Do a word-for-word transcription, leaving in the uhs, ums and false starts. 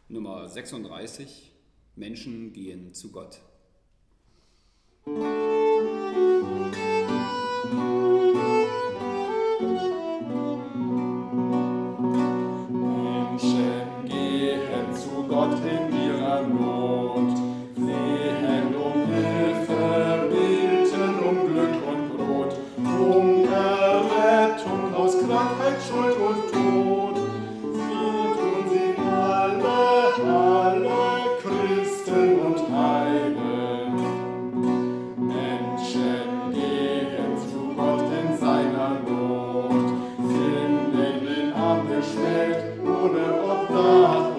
Nummer sechsunddreißig, Menschen gehen zu Gott. Menschen gehen zu Gott in ihrer Not, flehen um Hilfe, beten um Glück und Brot, um Errettung aus Krankheit, Schuld und Tod. Sie tun sie alle, alle Christen und Heiden. Menschen gehen zu Gott in seiner Not, sind in den Arm geschwelgt, ohne Obdach